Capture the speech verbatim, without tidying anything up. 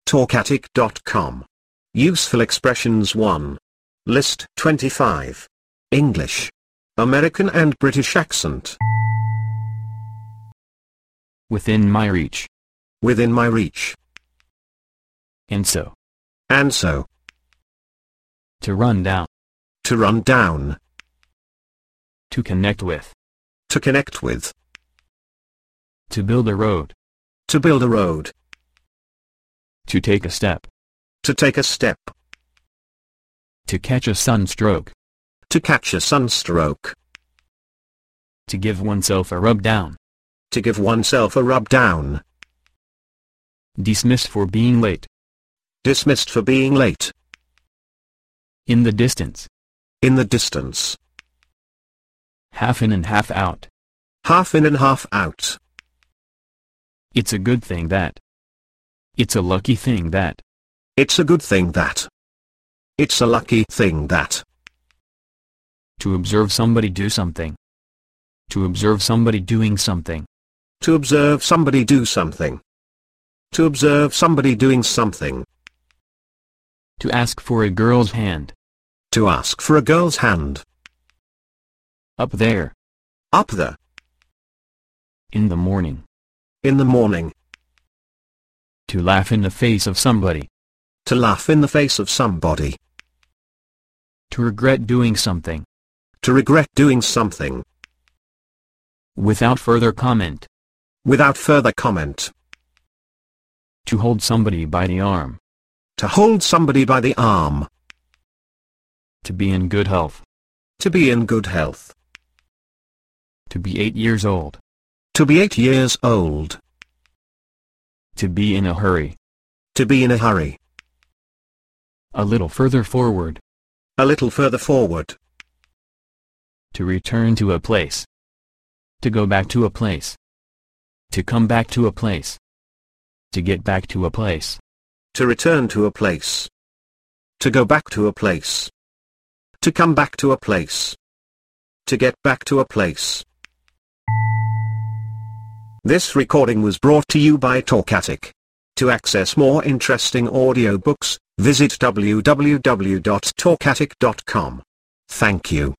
talkatic dot com. Useful expressions one. List twenty-five. English. American and British accent. Within my reach. Within my reach. And so. And so. To run down. To run down. To connect with. To connect with. To build a road. To build a road. To take a step. To take a step. To catch a sunstroke. To catch a sunstroke. To give oneself a rub down. To give oneself a rub down. Dismissed for being late. Dismissed for being late. In the distance. In the distance. Half in and half out. Half in and half out. It's a good thing that. It's a lucky thing that. It's a good thing that. It's a lucky thing that. To observe somebody do something. To observe somebody doing something. To observe somebody do something. To observe somebody doing something. To ask for a girl's hand. To ask for a girl's hand. Up there. Up there. In the morning. In the morning. To laugh in the face of somebody. To laugh in the face of somebody. To regret doing something. To regret doing something. Without further comment. Without further comment. To hold somebody by the arm. To hold somebody by the arm. To be in good health. To be in good health. To be eight years old. To be eight years old. To be in a hurry. To be in a hurry. A little further forward. A little further forward. To return to a place. To go back to a place. To come back to a place. To get back to a place. To return to a place. To go back to a place. To come back to a place. To get back to a place. This recording was brought to you by Talkatic. To access more interesting audiobooks, visit w w w dot talkatic dot com. Thank you.